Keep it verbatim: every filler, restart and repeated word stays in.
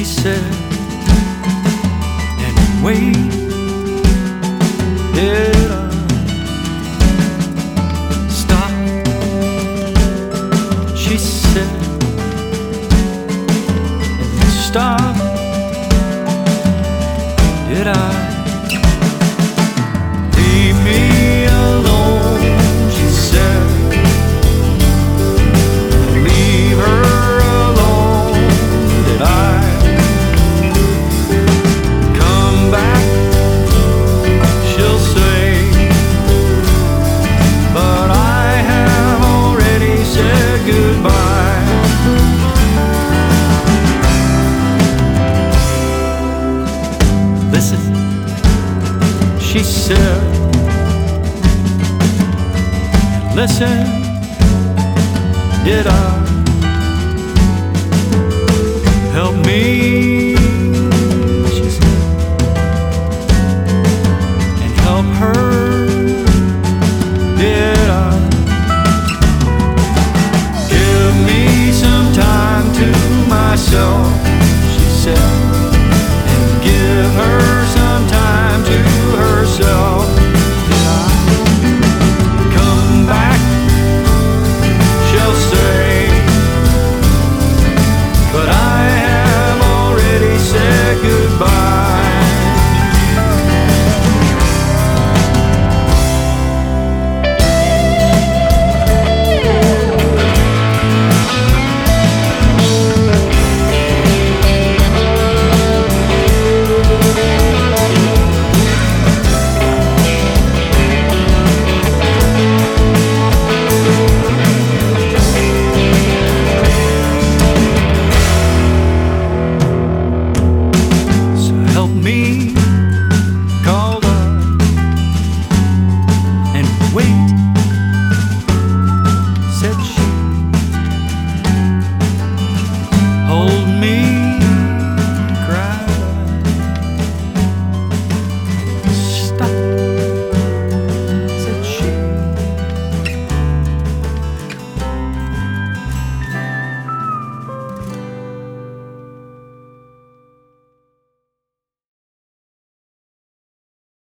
he said, anyway, did I stop? She said, stop, did I? Leave me alone, she said. Leave her alone, did I? Come back, she'll say, but I have already said goodbye. Listen, she said, listen, did I?